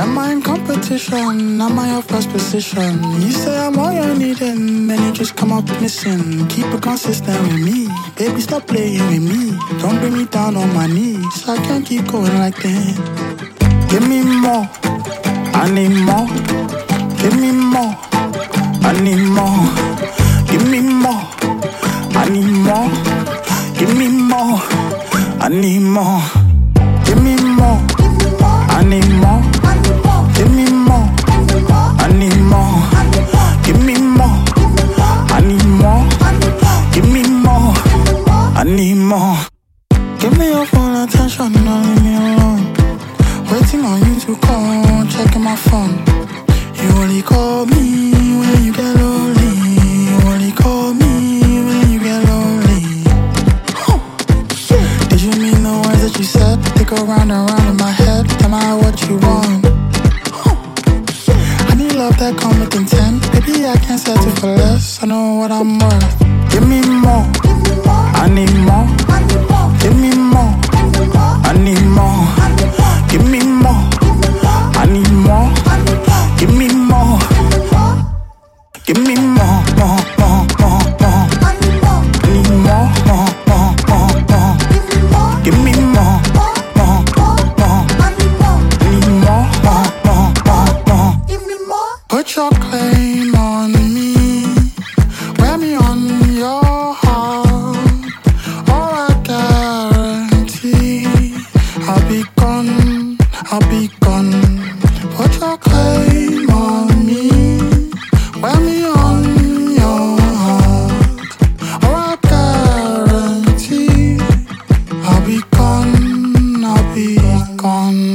Am I in competition? Am I your first position? You say I'm all you're needing, then you just come up missing. Keep it consistent with me, baby, stop playing with me. Don't bring me down on my knees, I can't keep going like that. Give me more, I need more. Give me more, I need more. Give me more, I need more. Give me more, I need more. Give me more, I need more. Give me more, I need more. Give me more, I need more. Give me more, I need more. Give me your full attention, don't leave me alone. Waiting on you to call, checking my phone. You only call me when you get lonely. You only call me when you get lonely. Did you mean the words that you said? They go round and round in my head. Am I what you want? I need love that come with intent. Baby, I can't settle for less. I know what I'm worth. Give me more, I need more. Give me more, I need more. Give me more, I need more. Give me more, give me more, more, more, more, more. I need more, more, more, more, more. Give me more, more, more, more. I need more, more, more, more, more. Give me more. Put your claim on me, wear me on your heart. Oh, I guarantee I'll be gone, I'll be gone. Put your claim on me, wear me on your heart. Oh, I guarantee I'll be gone, I'll be gone.